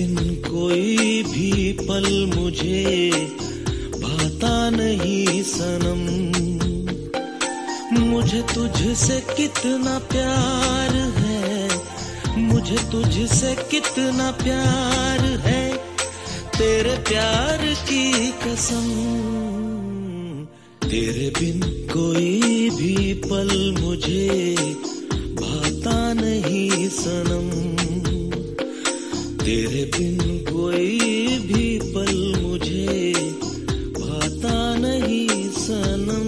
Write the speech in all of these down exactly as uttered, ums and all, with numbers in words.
बिन कोई भी पल मुझे भाता नहीं सनम। मुझे तुझसे कितना प्यार है, मुझे तुझसे कितना प्यार है, तेरे प्यार की कसम। तेरे बिन कोई भी पल मुझे भाता नहीं सनम। तेरे बिन कोई भी पल मुझे भाता नहीं सनम।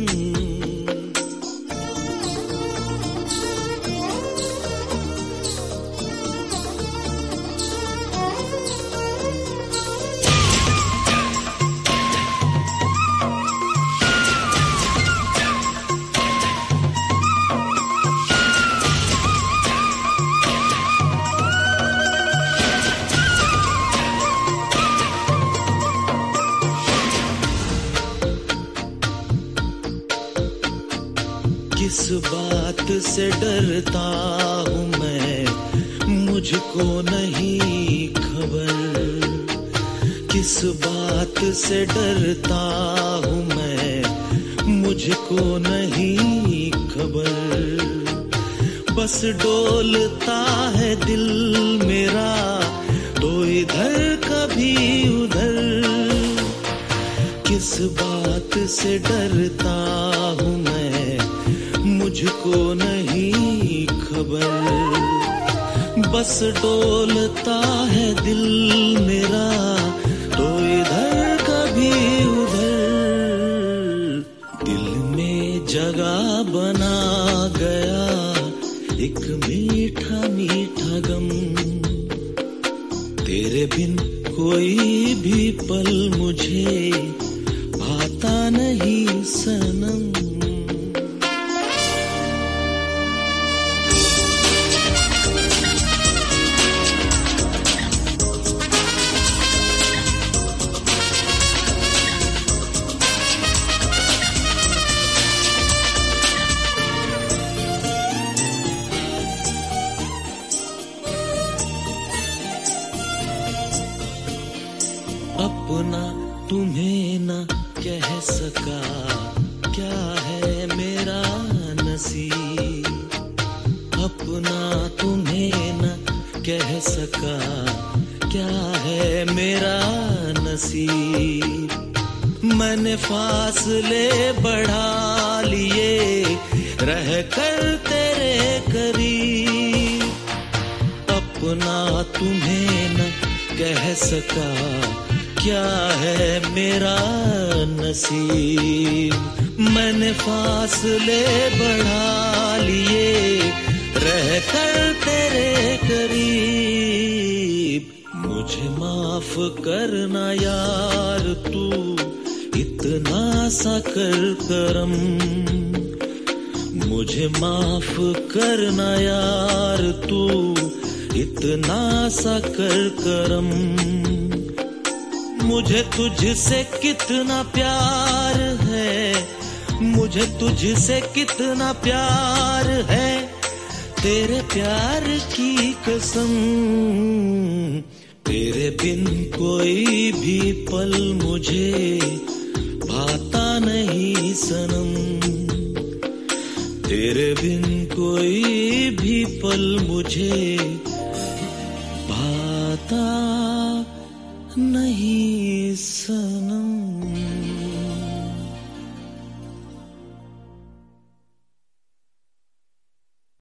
किस बात से डरता हूँ मैं, मुझको नहीं खबर। किस बात से डरता हूँ मैं, मुझको नहीं खबर। बस डोलता है दिल मेरा, तो इधर कभी उधर। किस बात से डरता हूँ मैं, मुझको नहीं खबर। बस डोलता है दिल मेरा, तो इधर कभी उधर। दिल में जगह बना गया एक मीठा मीठा गम। तेरे बिन कोई भी पल मुझे भाता नहीं सनम। अपना तुम्हें न कह सका, क्या है मेरा नसीब। अपना तुम्हें न कह सका, क्या है मेरा नसीब। मैंने फासले बढ़ा लिए रह कर तेरे करीब। अपना तुम्हें न कह सका, क्या है मेरा नसीब। मैंने फासले बढ़ा लिए रह कर तेरे करीब। मुझे माफ करना यार तू इतना सा कर करम। मुझे माफ करना यार तू इतना सा कर करम। मुझे तुझसे कितना प्यार है, मुझे तुझसे कितना प्यार है, तेरे प्यार की कसम। तेरे बिन कोई भी पल मुझे भाता नहीं सनम। तेरे बिन कोई भी पल मुझे भाता नहीं सनम।